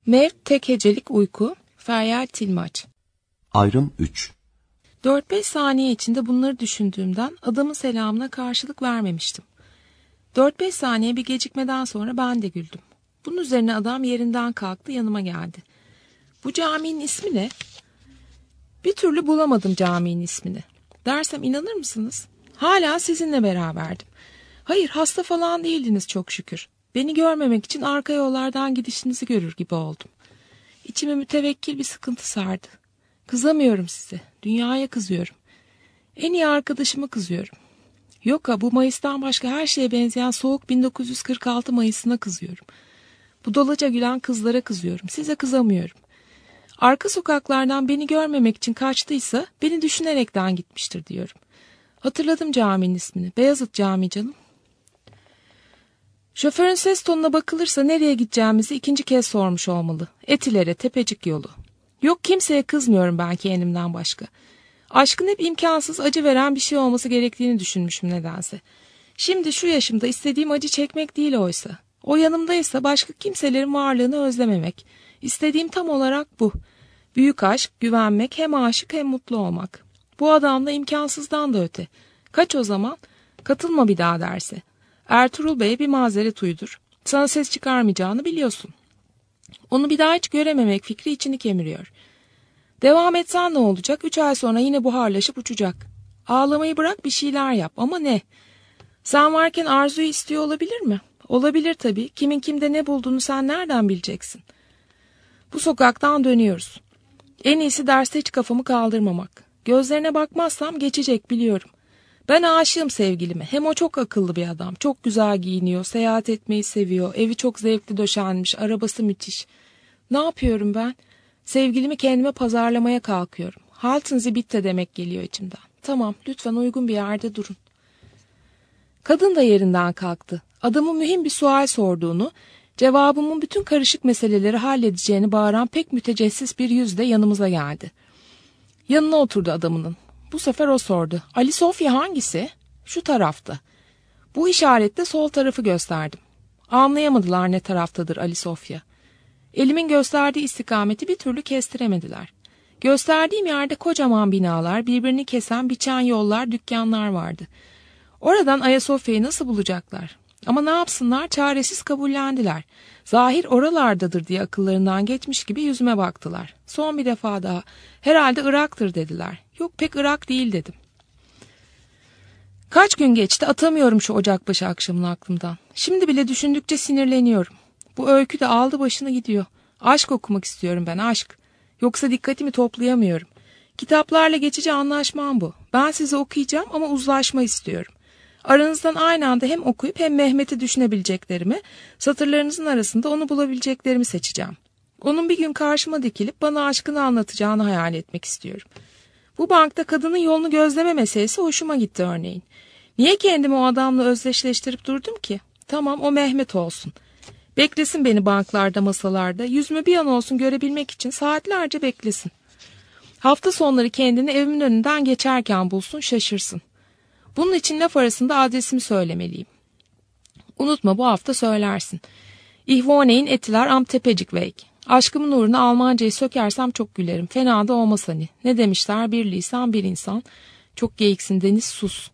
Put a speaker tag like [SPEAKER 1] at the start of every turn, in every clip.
[SPEAKER 1] Mevt tek hecelik uyku, Feryal Tilmaç.
[SPEAKER 2] Ayrım 3.
[SPEAKER 1] 4-5 saniye içinde bunları düşündüğümden adamın selamına karşılık vermemiştim. 4-5 saniye bir gecikmeden sonra ben de güldüm. Bunun üzerine adam yerinden kalktı, yanıma geldi. Bu caminin ismi ne? Bir türlü bulamadım caminin ismini. Dersem inanır mısınız? Hala sizinle beraberdim. Hayır, hasta falan değildiniz çok şükür. Beni görmemek için arka yollardan gidişinizi görür gibi oldum. İçime mütevekkil bir sıkıntı sardı. Kızamıyorum size. Dünyaya kızıyorum. En iyi arkadaşıma kızıyorum. Yok ha, bu Mayıs'tan başka her şeye benzeyen soğuk 1946 Mayıs'ına kızıyorum. Budalaca gülen kızlara kızıyorum. Size kızamıyorum. Arka sokaklardan beni görmemek için kaçtıysa beni düşünerekten gitmiştir diyorum. Hatırladım caminin ismini. Beyazıt Camii canım. Şoförün ses tonuna bakılırsa nereye gideceğimizi ikinci kez sormuş olmalı. Etiler'e, Tepecik yolu. Yok, kimseye kızmıyorum ben kendimden başka. Aşkın hep imkansız, acı veren bir şey olması gerektiğini düşünmüşüm nedense. Şimdi şu yaşımda istediğim acı çekmek değil oysa. O yanımdaysa başka kimselerin varlığını özlememek. İstediğim tam olarak bu. Büyük aşk, güvenmek, hem aşık hem mutlu olmak. Bu adamla imkansızdan da öte. Kaç o zaman? Katılma bir daha derse. Ertuğrul Bey'e bir mazeret uydur. Sana ses çıkarmayacağını biliyorsun. Onu bir daha hiç görememek fikri içini kemiriyor. Devam etsen ne olacak? 3 ay sonra yine buharlaşıp uçacak. Ağlamayı bırak, bir şeyler yap, ama ne? Sen varken Arzu'yu istiyor olabilir mi? Olabilir tabii. Kimin kimde ne bulduğunu sen nereden bileceksin? Bu sokaktan dönüyoruz. En iyisi derste hiç kafamı kaldırmamak. Gözlerine bakmazsam geçecek, biliyorum. Ben aşığım sevgilime. Hem o çok akıllı bir adam. Çok güzel giyiniyor, seyahat etmeyi seviyor. Evi çok zevkli döşenmiş, arabası müthiş. Ne yapıyorum ben? Sevgilimi kendime pazarlamaya kalkıyorum. Haltın zibitte demek geliyor içimden. Tamam, lütfen uygun bir yerde durun. Kadın da yerinden kalktı. Adamın mühim bir sual sorduğunu, cevabımın bütün karışık meseleleri halledeceğini bağıran pek mütecessis bir yüzle yanımıza geldi. Yanına oturdu adamının. Bu sefer o sordu. Ali Sofya hangisi? Şu tarafta. Bu işaretle sol tarafı gösterdim. Anlayamadılar ne taraftadır Ali Sofya. Elimin gösterdiği istikameti bir türlü kestiremediler. Gösterdiğim yerde kocaman binalar, birbirini kesen, biçen yollar, dükkanlar vardı. Oradan Ayasofya'yı nasıl bulacaklar? Ama ne yapsınlar, çaresiz kabullendiler. Zahir oralardadır diye akıllarından geçmiş gibi yüzüme baktılar. Son bir defa daha. Herhalde Irak'tır dediler. Yok, pek Irak değil dedim. Kaç gün geçti, atamıyorum şu Ocakbaşı akşamını aklımdan. Şimdi bile düşündükçe sinirleniyorum. Bu öykü de aldı başını gidiyor. Aşk okumak istiyorum ben, aşk. Yoksa dikkatimi toplayamıyorum. Kitaplarla geçici anlaşmam bu. Ben sizi okuyacağım ama uzlaşma istiyorum. Aranızdan aynı anda hem okuyup hem Mehmet'i düşünebileceklerimi, satırlarınızın arasında onu bulabileceklerimi seçeceğim. Onun bir gün karşıma dikilip bana aşkını anlatacağını hayal etmek istiyorum. Bu bankta kadının yolunu gözleme meselesi hoşuma gitti örneğin. Niye kendimi o adamla özdeşleştirip durdum ki? Tamam, o Mehmet olsun. Beklesin beni banklarda, masalarda, yüzümü bir an olsun görebilmek için saatlerce beklesin. Hafta sonları kendini evimin önünden geçerken bulsun, şaşırsın. Bunun için laf arasında adresimi söylemeliyim. Unutma, bu hafta söylersin. İhvoneyn Etiler am Tepecikweg. Aşkımın uğruna Almancayı sökersem çok gülerim. Fena da olmaz hani. Ne demişler, bir lisan bir insan. Çok geyiksin Deniz, sus.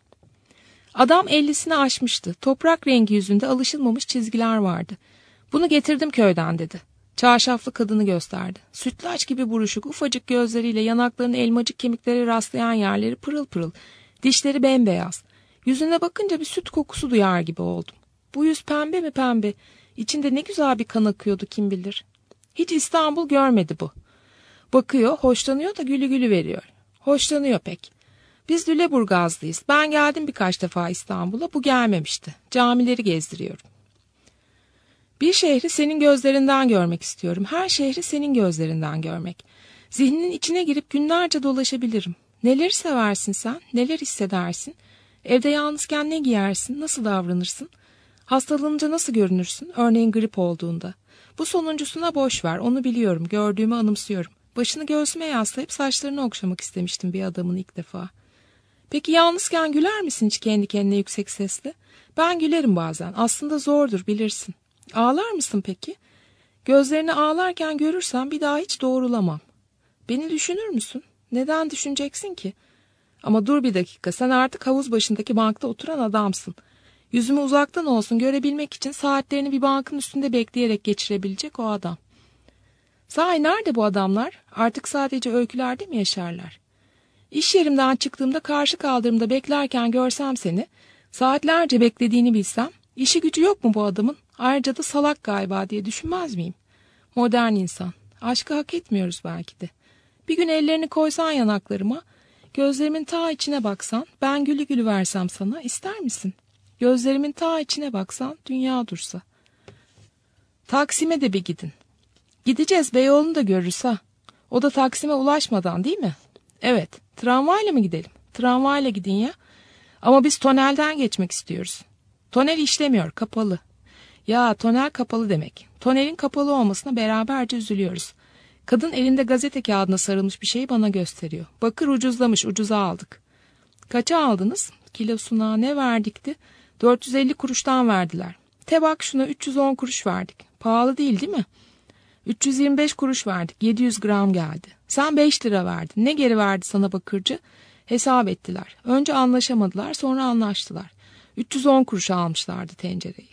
[SPEAKER 1] Adam 50'sini aşmıştı. Toprak rengi yüzünde alışılmamış çizgiler vardı. Bunu getirdim köyden dedi. Çarşaflı kadını gösterdi. Sütlaç gibi buruşuk, ufacık gözleriyle yanaklarının elmacık kemiklere rastlayan yerleri pırıl pırıl. Dişleri bembeyaz. Yüzüne bakınca bir süt kokusu duyar gibi oldum. Bu yüz pembe mi pembe? İçinde ne güzel bir kan akıyordu kim bilir. Hiç İstanbul görmedi bu. Bakıyor, hoşlanıyor da gülü gülü veriyor. Hoşlanıyor pek. Biz Lüleburgazlıyız. Ben geldim birkaç defa İstanbul'a, bu gelmemişti. Camileri gezdiriyorum. Bir şehri senin gözlerinden görmek istiyorum. Her şehri senin gözlerinden görmek. Zihninin içine girip günlerce dolaşabilirim. Neler seversin sen? Neler hissedersin? Evde yalnızken ne giyersin? Nasıl davranırsın? Hastalanınca nasıl görünürsün? Örneğin grip olduğunda. Bu sonuncusuna boş ver. Onu biliyorum. Gördüğümü anımsıyorum. Başını göğsüme yaslayıp saçlarını okşamak istemiştim bir adamın ilk defa. Peki yalnızken güler misin hiç kendi kendine yüksek sesle? Ben gülerim bazen. Aslında zordur, bilirsin. Ağlar mısın peki? Gözlerini ağlarken görürsem bir daha hiç doğrulamam. Beni düşünür müsün? Neden düşüneceksin ki? Ama dur bir dakika, sen artık havuz başındaki bankta oturan adamsın. Yüzümü uzaktan olsun görebilmek için saatlerini bir bankın üstünde bekleyerek geçirebilecek o adam. Sahi nerede bu adamlar? Artık sadece öykülerde mi yaşarlar? İş yerimden çıktığımda karşı kaldırımda beklerken görsem seni, saatlerce beklediğini bilsem, işi gücü yok mu bu adamın? Ayrıca da salak galiba diye düşünmez miyim? Modern insan. Aşkı hak etmiyoruz belki de. Bir gün ellerini koysan yanaklarıma, gözlerimin ta içine baksan, ben gülü gülü versem sana, ister misin? Gözlerimin ta içine baksan, dünya dursa. Taksim'e de bir gidin. Gideceğiz, Beyoğlu'nu da görürüz ha. O da Taksim'e ulaşmadan değil mi? Evet, tramvayla mı gidelim? Tramvayla gidin ya. Ama biz tonelden geçmek istiyoruz. Tonel işlemiyor, kapalı. Ya tonel kapalı demek. Tonelin kapalı olmasına beraberce üzülüyoruz. Kadın elinde gazete kağıdına sarılmış bir şeyi bana gösteriyor. Bakır ucuzlamış, ucuza aldık. Kaça aldınız? Kilosuna ne verdikti? 450 kuruştan verdiler. Bak şuna 310 kuruş verdik. Pahalı değil mi? 325 kuruş verdik. 700 gram geldi. Sen 5 lira verdin. Ne geri verdi sana bakırcı? Hesap ettiler. Önce anlaşamadılar, sonra anlaştılar. 310 kuruş almışlardı tencereyi.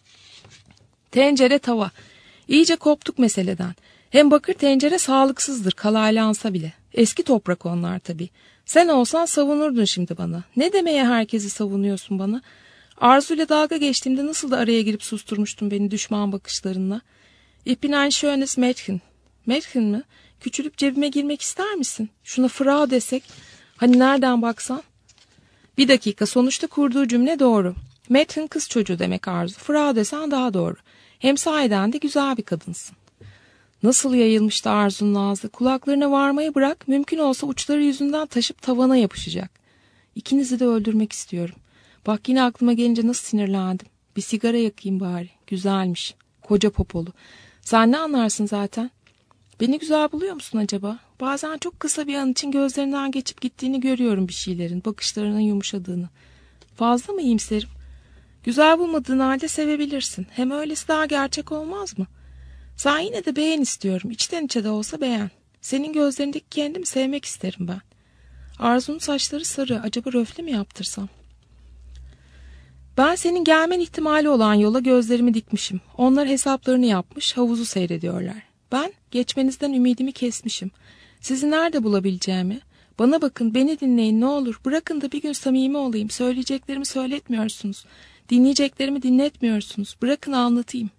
[SPEAKER 1] Tencere tava. İyice koptuk meseleden. Hem bakır tencere sağlıksızdır, kalaylansa bile. Eski toprak onlar tabii. Sen olsan savunurdun şimdi bana. Ne demeye herkesi savunuyorsun bana? Arzu'yla dalga geçtiğimde nasıl da araya girip susturmuştun beni düşman bakışlarınla. Ich bin ein schönes Mädchen. Mädchen mi? Küçülüp cebime girmek ister misin? Şuna Frau desek. Hani nereden baksan? Bir dakika, sonuçta kurduğu cümle doğru. Mädchen kız çocuğu demek Arzu. Frau desen daha doğru. Hem sahiden de güzel bir kadınsın. Nasıl yayılmıştı Arzu'nun ağzı. Kulaklarına varmayı bırak, mümkün olsa uçları yüzünden taşıp tavana yapışacak. İkinizi de öldürmek istiyorum. Bak yine aklıma gelince nasıl sinirlendim. Bir sigara yakayım bari. Güzelmiş. Koca popolu. Sen ne anlarsın zaten? Beni güzel buluyor musun acaba? Bazen çok kısa bir an için gözlerinden geçip gittiğini görüyorum bir şeylerin, bakışlarının yumuşadığını. Fazla mı iyimserim? Güzel bulmadığın halde sevebilirsin. Hem öylesi daha gerçek olmaz mı? Sen yine de beğen istiyorum. İçten içe de olsa beğen. Senin gözlerindeki kendimi sevmek isterim ben. Arzu'nun saçları sarı. Acaba röfle mi yaptırsam? Ben senin gelmen ihtimali olan yola gözlerimi dikmişim. Onlar hesaplarını yapmış, havuzu seyrediyorlar. Ben geçmenizden ümidimi kesmişim. Sizi nerede bulabileceğimi? Bana bakın, beni dinleyin ne olur. Bırakın da bir gün samimi olayım. Söyleyeceklerimi söyletmiyorsunuz. Dinleyeceklerimi dinletmiyorsunuz. Bırakın anlatayım.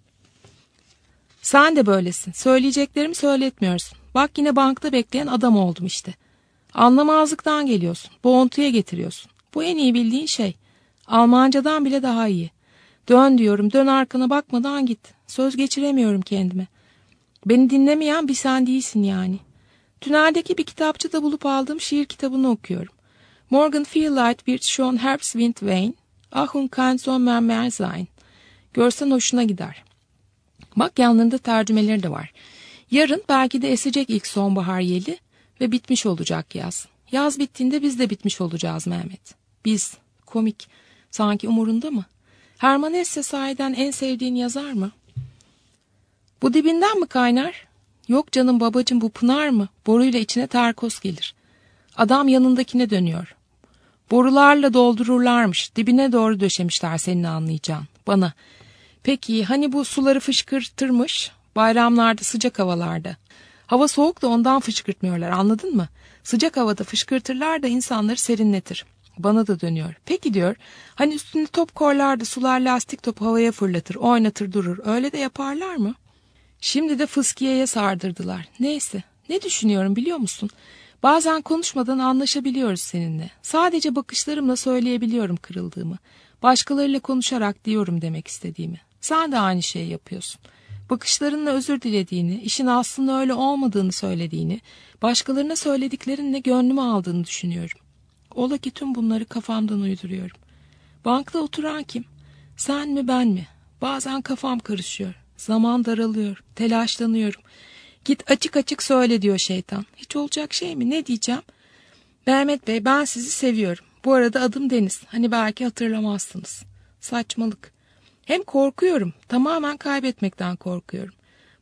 [SPEAKER 1] Sen de böylesin. Söyleyeceklerimi söyletmiyorsun. Bak yine bankta bekleyen adam oldum işte. Anlamazlıktan geliyorsun. Boğuntuya getiriyorsun. Bu en iyi bildiğin şey. Almancadan bile daha iyi. Dön diyorum, dön arkana bakmadan git. Söz geçiremiyorum kendime. Beni dinlemeyen bir sen değilsin yani. Tüneldeki bir kitapçıda bulup aldığım şiir kitabını okuyorum. Morgan Fierlight wird schon Herbstwind wein, ach und kein Sommer mehr sein. Görsen hoşuna gider. Bak yanlarında tercümeleri de var. Yarın belki de esecek ilk sonbahar yeli ve bitmiş olacak yaz. Yaz bittiğinde biz de bitmiş olacağız Mehmet. Biz, komik. Sanki umurunda mı? Hermann Hesse sahiden en sevdiğin yazar mı? Bu dibinden mi kaynar? Yok canım babacığım, bu pınar mı? Boruyla içine terkos gelir. Adam yanındakine dönüyor. Borularla doldururlarmış. Dibine doğru döşemişler senin anlayacağın. Bana. Peki hani bu suları fışkırtırmış? Bayramlarda, sıcak havalarda. Hava soğuk da ondan fışkırtmıyorlar, anladın mı? Sıcak havada fışkırtırlar da insanları serinletir. Bana da dönüyor. Peki diyor, hani üstünde top korlar da sular lastik topu havaya fırlatır, oynatır durur. Öyle de yaparlar mı? Şimdi de fıskiyeye sardırdılar. Neyse, ne düşünüyorum biliyor musun? Bazen konuşmadan anlaşabiliyoruz seninle. Sadece bakışlarımla söyleyebiliyorum kırıldığımı. Başkalarıyla konuşarak diyorum demek istediğimi. Sen de aynı şeyi yapıyorsun. Bakışlarınla özür dilediğini, işin aslında öyle olmadığını söylediğini, başkalarına söylediklerinle gönlümü aldığını düşünüyorum. Ola ki tüm bunları kafamdan uyduruyorum. Bankta oturan kim? Sen mi ben mi? Bazen kafam karışıyor. Zaman daralıyor. Telaşlanıyorum. Git açık açık söyle diyor şeytan. Hiç olacak şey mi? Ne diyeceğim? Mehmet Bey, ben sizi seviyorum. Bu arada adım Deniz. Hani belki hatırlamazsınız. Saçmalık. Hem korkuyorum. Tamamen kaybetmekten korkuyorum.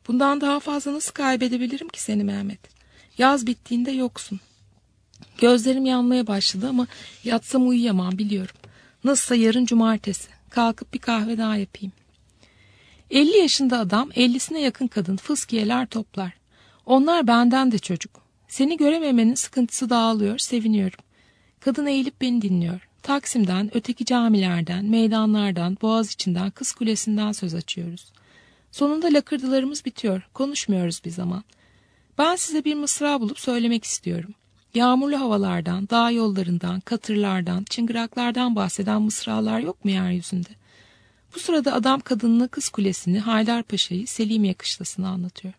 [SPEAKER 1] Bundan daha fazla nasıl kaybedebilirim ki seni Mehmet? Yaz bittiğinde yoksun. Gözlerim yanmaya başladı ama yatsam uyuyamam biliyorum. Nasılsa yarın cumartesi. Kalkıp bir kahve daha yapayım. 50 yaşında adam, 50'sine yakın kadın fıskiyeler toplar. Onlar benden de çocuk. Seni görememenin sıkıntısı dağılıyor, seviniyorum. Kadın eğilip beni dinliyor. Taksim'den, öteki camilerden, meydanlardan, Boğaziçi'nden, Kız Kulesi'nden söz açıyoruz. Sonunda lakırdılarımız bitiyor, konuşmuyoruz bir zaman. Ben size bir mısra bulup söylemek istiyorum. Yağmurlu havalardan, dağ yollarından, katırlardan, çıngıraklardan bahseden mısralar yok mu yeryüzünde? Bu sırada adam kadınına Kız Kulesi'ni, Haydarpaşa'yı, Selimiye Kışlası'nı anlatıyor.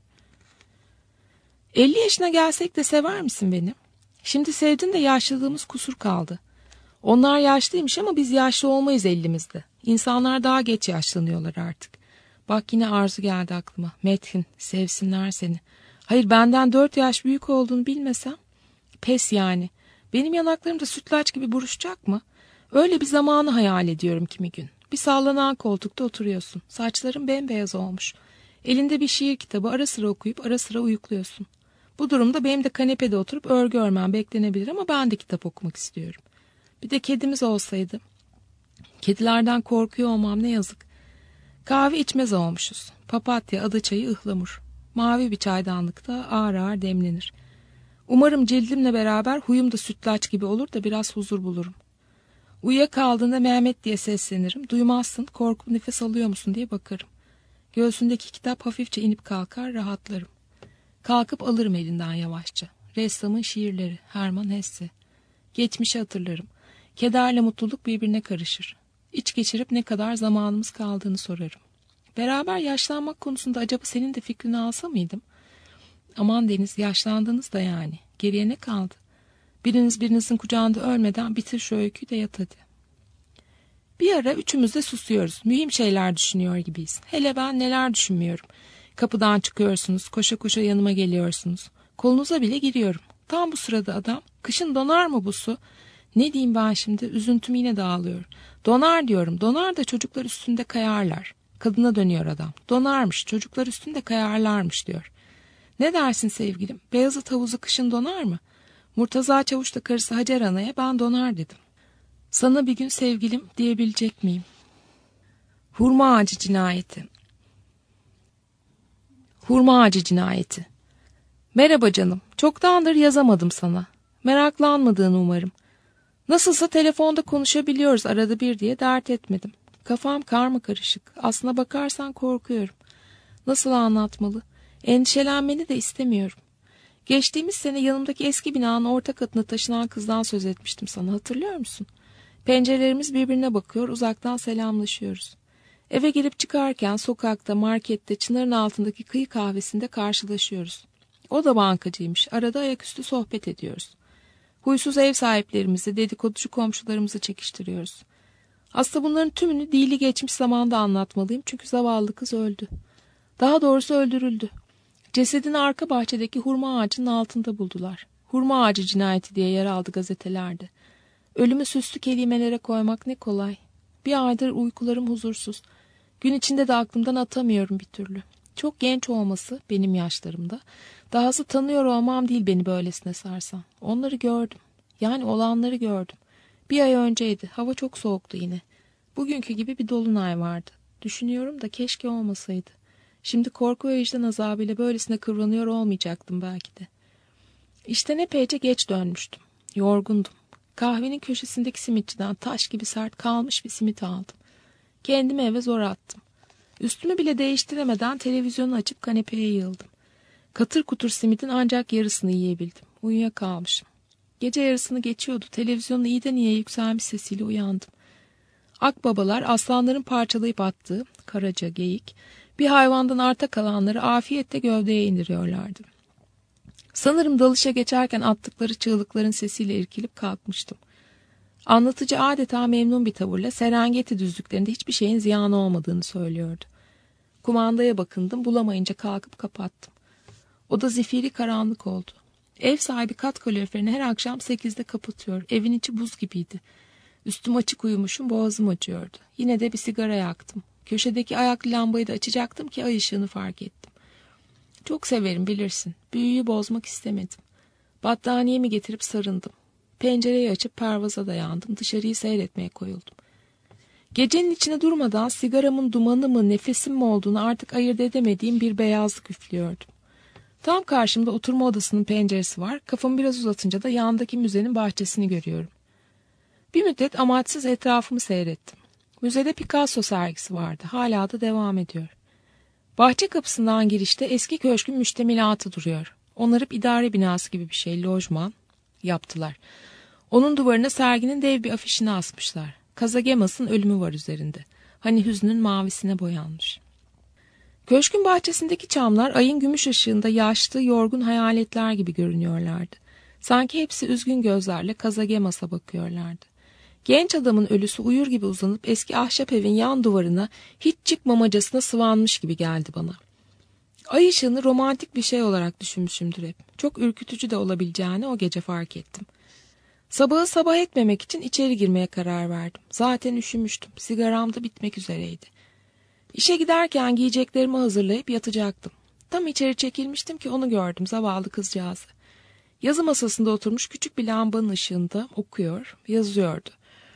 [SPEAKER 1] 50 yaşına gelsek de sever misin beni? Şimdi sevdin de yaşlılığımız kusur kaldı. Onlar yaşlıymış ama biz yaşlı olmayız 50'mizde. İnsanlar daha geç yaşlanıyorlar artık. Bak yine Arzu geldi aklıma. Methin, sevsinler seni. Hayır benden 4 yaş büyük olduğunu bilmesem. Pes yani. Benim yanaklarım da sütlaç gibi buruşacak mı? Öyle bir zamanı hayal ediyorum kimi gün. Bir sallanan koltukta oturuyorsun. Saçların bembeyaz olmuş. Elinde bir şiir kitabı ara sıra okuyup ara sıra uyukluyorsun. Bu durumda benim de kanepede oturup örgü örmem beklenebilir ama ben de kitap okumak istiyorum. Bir de kedimiz olsaydı. Kedilerden korkuyor olmam ne yazık. Kahve içmez olmuşuz. Papatya, adaçayı, ıhlamur. Mavi bir çaydanlıkta ağır ağır demlenir. Umarım cildimle beraber huyum da sütlaç gibi olur da biraz huzur bulurum. Uyuyakaldığında Mehmet diye seslenirim. Duymazsın, korkup nefes alıyor musun diye bakarım. Göğsündeki kitap hafifçe inip kalkar, rahatlarım. Kalkıp alırım elinden yavaşça. Ressamın şiirleri, Hermann Hesse. Geçmişi hatırlarım. Kederle mutluluk birbirine karışır. İç geçirip ne kadar zamanımız kaldığını sorarım. Beraber yaşlanmak konusunda acaba senin de fikrini alsa mıydım? Aman Deniz, yaşlandınız da yani. Geriye ne kaldı? Biriniz birinizin kucağında ölmeden bitir şu öyküyü de yat hadi. Bir ara üçümüz de susuyoruz. Mühim şeyler düşünüyor gibiyiz. Hele ben neler düşünmüyorum. Kapıdan çıkıyorsunuz, koşa koşa yanıma geliyorsunuz. Kolunuza bile giriyorum. Tam bu sırada adam, kışın donar mı bu su? Ne diyeyim ben şimdi, üzüntüm yine dağılıyor. Donar diyorum, donar da çocuklar üstünde kayarlar. Kadına dönüyor adam. Donarmış, çocuklar üstünde kayarlarmış diyor. Ne dersin sevgilim, Beyazıt havuzu kışın donar mı? Murtaza Çavuş da karısı Hacer Ana'ya ben donar dedim. Sana bir gün sevgilim diyebilecek miyim? Hurma ağacı cinayeti. Hurma ağacı cinayeti. Merhaba canım, çoktandır yazamadım sana. Meraklanmadığını umarım. Nasılsa telefonda konuşabiliyoruz arada bir diye dert etmedim. Kafam karmakarışık. Aslına bakarsan korkuyorum. Nasıl anlatmalı? Endişelenmeni de istemiyorum. Geçtiğimiz sene yanımdaki eski binanın orta katına taşınan kızdan söz etmiştim sana, hatırlıyor musun? Pencerelerimiz birbirine bakıyor, uzaktan selamlaşıyoruz. Eve girip çıkarken sokakta, markette, çınarın altındaki kıyı kahvesinde karşılaşıyoruz. O da bankacıymış, arada ayaküstü sohbet ediyoruz. Huysuz ev sahiplerimizi, dedikoducu komşularımızı çekiştiriyoruz. Aslında bunların tümünü dili geçmiş zamanda anlatmalıyım çünkü zavallı kız öldü. Daha doğrusu öldürüldü. Cesedini arka bahçedeki hurma ağacının altında buldular. Hurma ağacı cinayeti diye yer aldı gazetelerde. Ölümü süslü kelimelere koymak ne kolay. Bir aydır uykularım huzursuz. Gün içinde de aklımdan atamıyorum bir türlü. Çok genç olması benim yaşlarımda. Dahası tanıyor olmam değil beni böylesine sarsan. Onları gördüm. Yani olanları gördüm. Bir ay önceydi. Hava çok soğuktu yine. Bugünkü gibi bir dolunay vardı. Düşünüyorum da keşke olmasaydı. Şimdi korku ve vicdan azabıyla böylesine kıvranıyor olmayacaktım belki de. İşten epeyce geç dönmüştüm. Yorgundum. Kahvenin köşesindeki simitçiden taş gibi sert kalmış bir simit aldım. Kendimi eve zor attım. Üstümü bile değiştiremeden televizyonu açıp kanepeye yığıldım. Katır kutur simidin ancak yarısını yiyebildim. Uyuyakalmışım. Gece yarısını geçiyordu. Televizyonun iyiden iyiye yükselmiş sesiyle uyandım. Akbabalar aslanların parçalayıp attığı, karaca, geyik, bir hayvandan arta kalanları afiyetle gövdeye indiriyorlardı. Sanırım dalışa geçerken attıkları çığlıkların sesiyle irkilip kalkmıştım. Anlatıcı adeta memnun bir tavırla Serengeti düzlüklerinde hiçbir şeyin ziyanı olmadığını söylüyordu. Kumandaya bakındım, bulamayınca kalkıp kapattım. Oda zifiri karanlık oldu. Ev sahibi kat kaloriferini her akşam 8'de kapatıyor. Evin içi buz gibiydi. Üstüm açık uyumuşum, boğazım acıyordu. Yine de bir sigara yaktım. Köşedeki ayaklı lambayı da açacaktım ki ay ışığını fark ettim. Çok severim bilirsin. Büyüyü bozmak istemedim. Battaniyemi getirip sarındım. Pencereyi açıp pervaza dayandım. Dışarıyı seyretmeye koyuldum. Gecenin içine durmadan sigaramın dumanı mı nefesim mi olduğunu artık ayırt edemediğim bir beyazlık üflüyordum. Tam karşımda oturma odasının penceresi var. Kafamı biraz uzatınca da yandaki müzenin bahçesini görüyorum. Bir müddet amaçsız etrafımı seyrettim. Müzede Picasso sergisi vardı. Hala da devam ediyor. Bahçe kapısından girişte eski köşkün müştemilatı duruyor. Onarıp idare binası gibi bir şey, lojman yaptılar. Onun duvarına serginin dev bir afişini asmışlar. Kazagemas'ın ölümü var üzerinde. Hani hüznün mavisine boyanmış. Köşkün bahçesindeki çamlar ayın gümüş ışığında yaşlı, yorgun hayaletler gibi görünüyorlardı. Sanki hepsi üzgün gözlerle Kazagemas'a bakıyorlardı. Genç adamın ölüsü uyur gibi uzanıp eski ahşap evin yan duvarına hiç çıkmamacasına sıvanmış gibi geldi bana. Ay ışığını romantik bir şey olarak düşünmüşümdür hep. Çok ürkütücü de olabileceğini o gece fark ettim. Sabahı sabah etmemek için içeri girmeye karar verdim. Zaten üşümüştüm. Sigaram da bitmek üzereydi. İşe giderken giyeceklerimi hazırlayıp yatacaktım. Tam içeri çekilmiştim ki onu gördüm, zavallı kızcağızı. Yazı masasında oturmuş küçük bir lambanın ışığında okuyor, yazıyordu.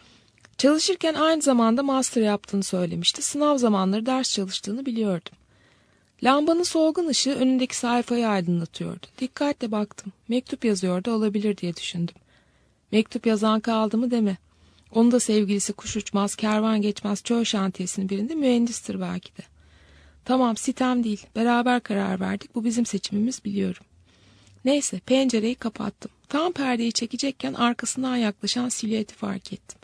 [SPEAKER 1] Çalışırken aynı zamanda master yaptığını söylemişti. Sınav zamanları ders çalıştığını biliyordum. Lambanın solgun ışığı önündeki sayfayı aydınlatıyordu. Dikkatle baktım. Mektup yazıyordu, olabilir diye düşündüm. Mektup yazan kaldı mı deme. Onun da sevgilisi kuş uçmaz, kervan geçmez çöl şantiyesinin birinde mühendistir belki de. Tamam, sitem değil. Beraber karar verdik. Bu bizim seçimimiz, biliyorum. Neyse, pencereyi kapattım. Tam perdeyi çekecekken arkasından yaklaşan silüeti fark ettim.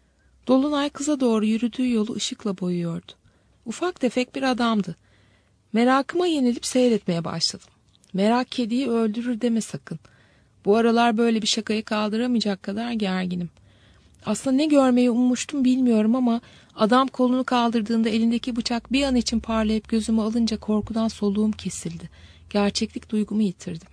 [SPEAKER 1] Dolunay kıza doğru yürüdüğü yolu ışıkla boyuyordu. Ufak tefek bir adamdı. Merakıma yenilip seyretmeye başladım. Merak kediyi öldürür deme sakın. Bu aralar böyle bir şakayı kaldıramayacak kadar gerginim. Aslında ne görmeyi ummuştum bilmiyorum ama adam kolunu kaldırdığında elindeki bıçak bir an için parlayıp gözümü alınca korkudan soluğum kesildi. Gerçeklik duygumu yitirdim.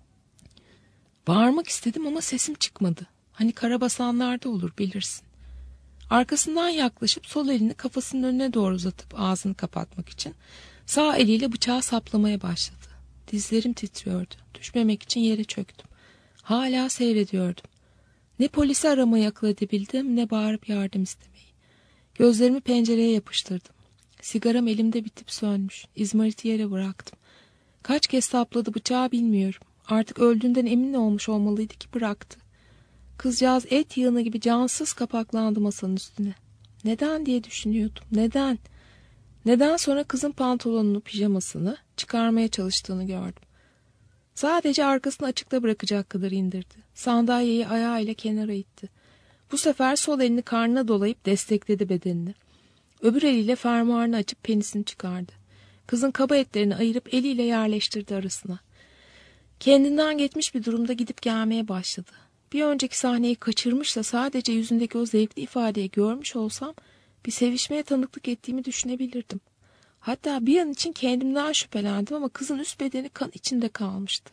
[SPEAKER 1] Bağırmak istedim ama sesim çıkmadı. Hani karabasanlarda olur, bilirsin. Arkasından yaklaşıp sol elini kafasının önüne doğru uzatıp ağzını kapatmak için sağ eliyle bıçağı saplamaya başladı. Dizlerim titriyordu. Düşmemek için yere çöktüm. Hala seyrediyordum. Ne polisi aramayı akıl edebildim, ne bağırıp yardım istemeyi. Gözlerimi pencereye yapıştırdım. Sigaram elimde bitip sönmüş. İzmariti yere bıraktım. Kaç kez sapladı bıçağı bilmiyorum. Artık öldüğünden emin olmuş olmalıydı ki bıraktı. Kızcağız et yığını gibi cansız kapaklandı masanın üstüne. Neden diye düşünüyordum. Neden? Neden sonra kızın pantolonunu, pijamasını çıkarmaya çalıştığını gördüm. Sadece arkasını açıkta bırakacak kadar indirdi. Sandalyeyi ayağıyla kenara itti. Bu sefer sol elini karnına dolayıp destekledi bedenini. Öbür eliyle fermuarını açıp penisini çıkardı. Kızın kaba etlerini ayırıp eliyle yerleştirdi arasına. Kendinden geçmiş bir durumda gidip gelmeye başladı. Bir önceki sahneyi kaçırmış da sadece yüzündeki o zevkli ifadeyi görmüş olsam bir sevişmeye tanıklık ettiğimi düşünebilirdim. Hatta bir an için kendimden şüphelendim ama kızın üst bedeni kan içinde kalmıştı.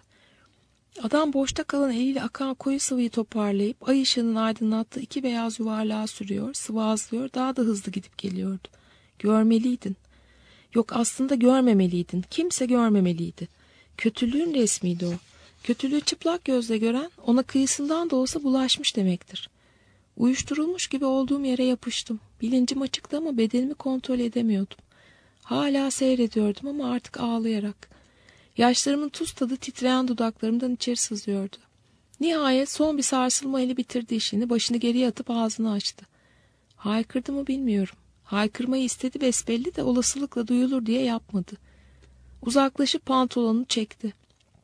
[SPEAKER 1] Adam boşta kalan eliyle akan koyu sıvıyı toparlayıp ay ışığının aydınlattığı iki beyaz yuvarlığa sürüyor, sıvazlıyor, daha da hızlı gidip geliyordu. Görmeliydin. Yok, aslında görmemeliydin. Kimse görmemeliydi. Kötülüğün resmiydi o. Kötülüğü çıplak gözle gören ona kıyısından da olsa bulaşmış demektir. Uyuşturulmuş gibi olduğum yere yapıştım. Bilincim açıktı ama bedenimi kontrol edemiyordum. Hala seyrediyordum ama artık ağlayarak. Yaşlarımın tuz tadı titreyen dudaklarımdan içeri sızıyordu. Nihayet son bir sarsılma eli bitirdi işini, başını geriye atıp ağzını açtı. Haykırdı mı bilmiyorum. Haykırmayı istedi besbelli de olasılıkla duyulur diye yapmadı. Uzaklaşıp pantolonunu çekti.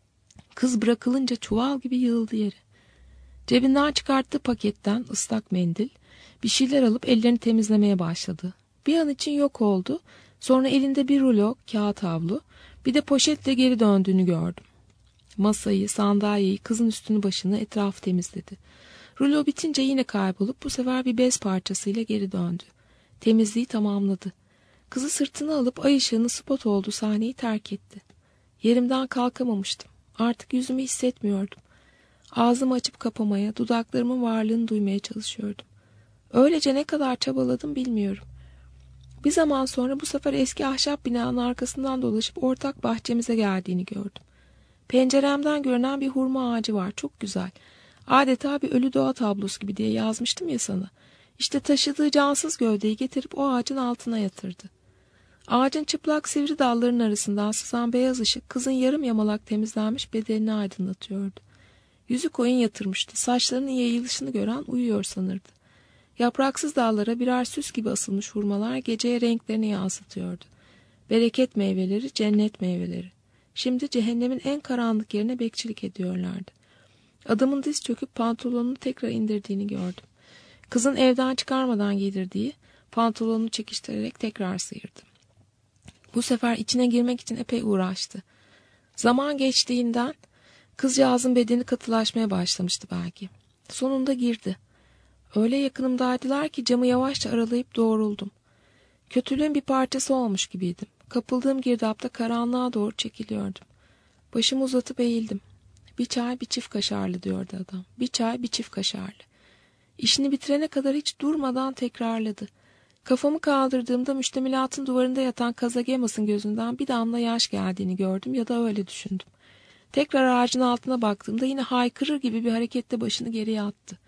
[SPEAKER 1] Kız bırakılınca çuval gibi yığıldı yere. Cebinden çıkarttığı paketten ıslak mendil, bir şeyler alıp ellerini temizlemeye başladı. Bir an için yok oldu. Sonra elinde bir rulo kağıt havlu, bir de poşetle geri döndüğünü gördüm. Masayı, sandalyeyi, kızın üstünü başını, etrafı temizledi. Rulo bitince yine kaybolup bu sefer bir bez parçasıyla geri döndü. Temizliği tamamladı. Kızı sırtına alıp ay ışığının spot olduğu sahneyi terk etti. Yerimden kalkamamıştım. Artık yüzümü hissetmiyordum. Ağzımı açıp kapamaya, dudaklarımın varlığını duymaya çalışıyordum. Öylece ne kadar çabaladım bilmiyorum. Bir zaman sonra bu sefer eski ahşap binanın arkasından dolaşıp ortak bahçemize geldiğini gördüm. Penceremden görünen bir hurma ağacı var, çok güzel. Adeta bir ölü doğa tablosu gibi diye yazmıştım ya sana. İşte taşıdığı cansız gövdeyi getirip o ağacın altına yatırdı. Ağacın çıplak sivri dallarının arasından sızan beyaz ışık kızın yarım yamalak temizlenmiş bedenini aydınlatıyordu. Yüzü koyun yatırmıştı. Saçlarının yayılışını gören uyuyor sanırdı. Yapraksız dallara birer süs gibi asılmış hurmalar geceye renklerini yansıtıyordu. Bereket meyveleri, cennet meyveleri. Şimdi cehennemin en karanlık yerine bekçilik ediyorlardı. Adamın diz çöküp pantolonunu tekrar indirdiğini gördüm. Kızın evden çıkarmadan giydirdiği pantolonunu çekiştirerek tekrar sıyırdı. Bu sefer içine girmek için epey uğraştı. Zaman geçtiğinden kızcağızın bedeni katılaşmaya başlamıştı belki. Sonunda girdi. Öyle yakınımdaydılar ki camı yavaşça aralayıp doğruldum. Kötülüğün bir parçası olmuş gibiydim. Kapıldığım girdapta karanlığa doğru çekiliyordum. Başımı uzatıp eğildim. Bir çay bir çift kaşarlı diyordu adam. Bir çay bir çift kaşarlı. İşini bitirene kadar hiç durmadan tekrarladı. Kafamı kaldırdığımda müştemilatın duvarında yatan Kazagemas'ın gözünden bir damla yaş geldiğini gördüm ya da öyle düşündüm. Tekrar ağacın altına baktığımda yine haykırır gibi bir hareketle başını geriye attı.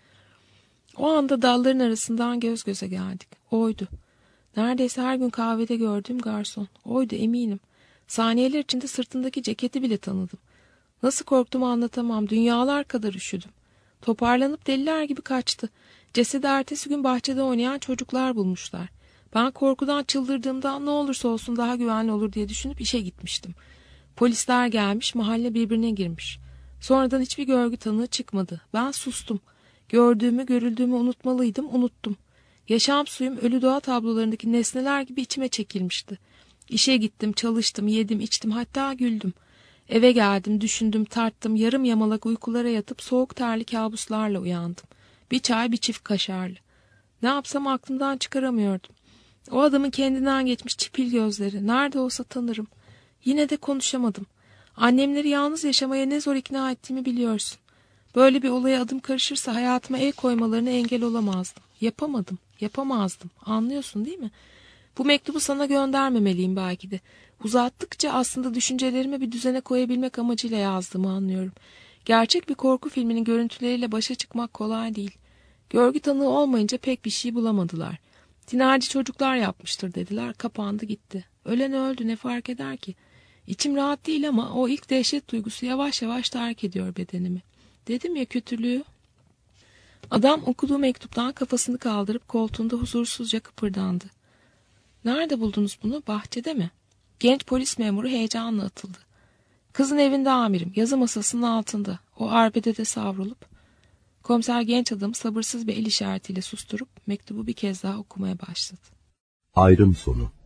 [SPEAKER 1] O anda dalların arasından göz göze geldik. Oydu. Neredeyse her gün kahvede gördüğüm garson. Oydu, eminim. Saniyeler içinde sırtındaki ceketi bile tanıdım. Nasıl korktuğumu anlatamam. Dünyalar kadar üşüdüm. Toparlanıp deliler gibi kaçtı. Cesedi ertesi gün bahçede oynayan çocuklar bulmuşlar. Ben korkudan çıldırdığımda ne olursa olsun daha güvenli olur diye düşünüp işe gitmiştim. Polisler gelmiş, mahalle birbirine girmiş. Sonradan hiçbir görgü tanığı çıkmadı. Ben sustum. Gördüğümü, görüldüğümü unutmalıydım, unuttum. Yaşam suyum ölü doğa tablolarındaki nesneler gibi içime çekilmişti. İşe gittim, çalıştım, yedim, içtim, hatta güldüm. Eve geldim, düşündüm, tarttım, yarım yamalak uykulara yatıp soğuk terli kabuslarla uyandım. Bir çay, bir çift kaşarlı. Ne yapsam aklımdan çıkaramıyordum. O adamın kendinden geçmiş çipil gözleri, nerede olsa tanırım. Yine de konuşamadım. Annemleri yalnız yaşamaya ne zor ikna ettiğimi biliyorsun. Böyle bir olaya adım karışırsa hayatıma el koymalarına engel olamazdım. Yapamadım, yapamazdım. Anlıyorsun değil mi? Bu mektubu sana göndermemeliyim belki de. Uzattıkça aslında düşüncelerimi bir düzene koyabilmek amacıyla yazdığımı anlıyorum. Gerçek bir korku filminin görüntüleriyle başa çıkmak kolay değil. Görgü tanığı olmayınca pek bir şey bulamadılar. Dinarcı çocuklar yapmıştır dediler, kapandı gitti. Ölen öldü, ne fark eder ki? İçim rahat değil ama o ilk dehşet duygusu yavaş yavaş terk ediyor bedenimi. Dedim ya, kötülüğü. Adam okuduğu mektuptan kafasını kaldırıp koltuğunda huzursuzca kıpırdandı. Nerede buldunuz bunu? Bahçede mi? Genç polis memuru heyecanla atıldı. Kızın evinde amirim, yazı masasının altında. O arbedede savrulup. Komiser genç adamı sabırsız bir el işaretiyle susturup mektubu bir kez daha okumaya başladı.
[SPEAKER 2] Ayrım sonu.